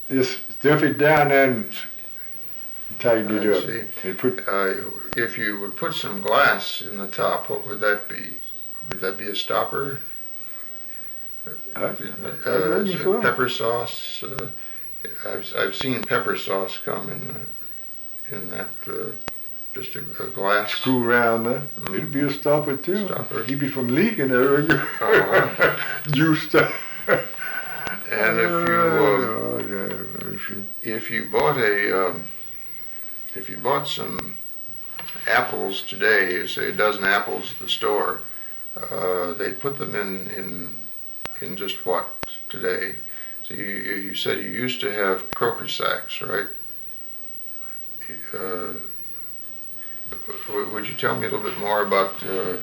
just stuff it down there and tighten it I up. see. And put If you would put some glass in the top, what would that be? Would that be a stopper? Pepper sauce. I've seen pepper sauce come in that just a glass. Screw around there. Mm. It'll be a stopper too. Stopper. Keep it from leaking there. Juice stuff. And if you bought some apples today, say a dozen apples at the store, they put them in just what today? So you said you used to have croaker sacks, right? Would you tell me a little bit more about the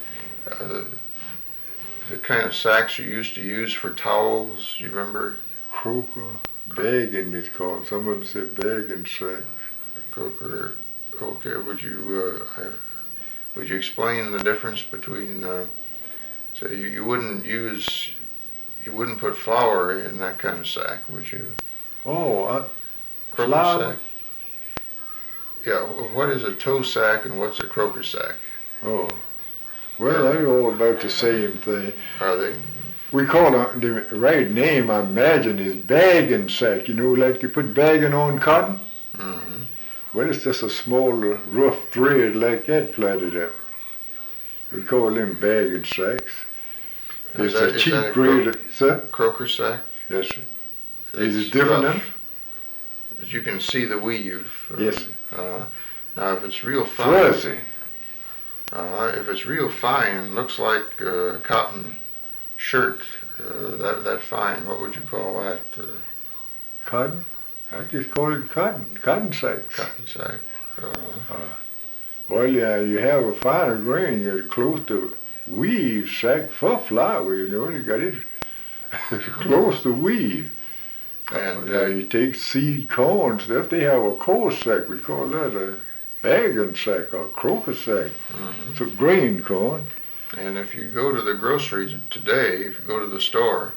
kind of sacks you used to use for towels? You remember? Croaker bagging it's called. Some of them say bagging sacks. Croaker. Okay. Would you explain the difference between? So you wouldn't put flour in that kind of sack, would you? Oh, Croaker flour? sack. Yeah. What is a toe sack and what's a croaker sack? Oh, well, they're all about the same thing. Are they? We call it, the right name, I imagine, is bagging sack. You know, like you put bagging on cotton? Mm-hmm. Well, it's just a small, rough thread like that plaited up. We call them bagging sacks. It's a cheap grade, sir? Croaker sack? Yes, sir. Is it different then? As you can see the weave. Yes. Now, if it's real fine, Fuzzy. if it's real fine, looks like cotton shirt. That fine. What would you call that? Cotton? I just call it cotton. Cotton sacks. Cotton sack. Well, yeah, you have a finer grain. You're close to weave sack for flour. You know, you got it close to weave. And Now you take seed corn stuff. They have a coarse sack. We call that a bagging sack or croaker sack. Mm-hmm. So grain corn. And if you go to the grocery today, if you go to the store,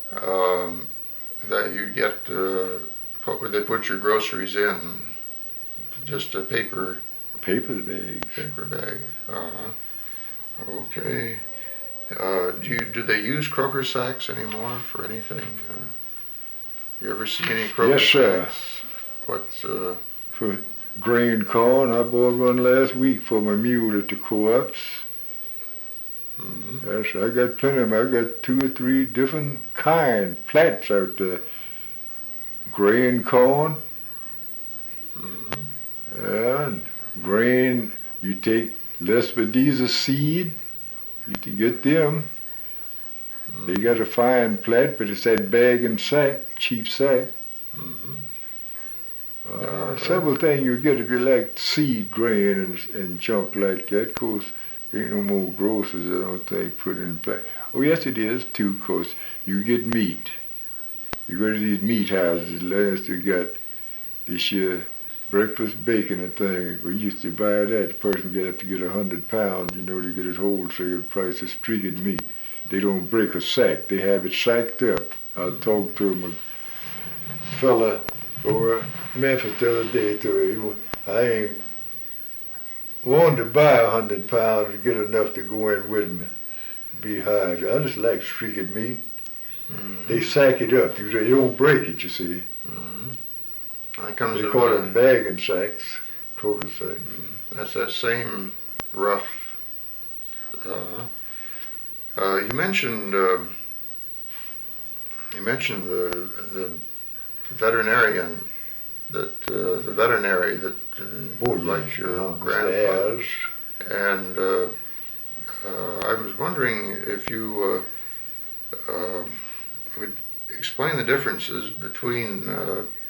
that you get what would they put your groceries in? Just a paper Bags. paper bag. Okay. Do they use croaker sacks anymore for anything? You ever see any croaker Yes, sir. sacks? What's For grain corn, I bought one last week for my mule at the co-ops. mm-hmm. Yes, I got plenty of them. I got 2 or 3 different plats out there. Grain corn, Mm-hmm. and grain, you take Lespedeza seed, you can get them. They got a fine plat, but it's that bag and sack, cheap sack. Mm-hmm. Several things you get if you like seed grain and junk like that. Of course, ain't no more grocers, I don't think, put in plat. Oh, yes, it is, too, because you get meat. You go to these meat houses, last we got this year, breakfast bacon and thing. We used to buy that. The person get up to get 100 pounds, you know, to get it wholesale price of streaked meat. They don't break a sack. They have it sacked up. I talked to him, a fella over Memphis the other day, I ain't wanted to buy 100 pounds to get enough to go in with me. Be high. I just like streaked meat. Mm-hmm. They sack it up. You don't break it, you see. Mm-hmm. That comes They call them bagging sacks, croaker sacks. Mm-hmm. That's that same rough. You mentioned the veterinarian the veterinary that like your grandfather. And I was wondering if you would explain the differences between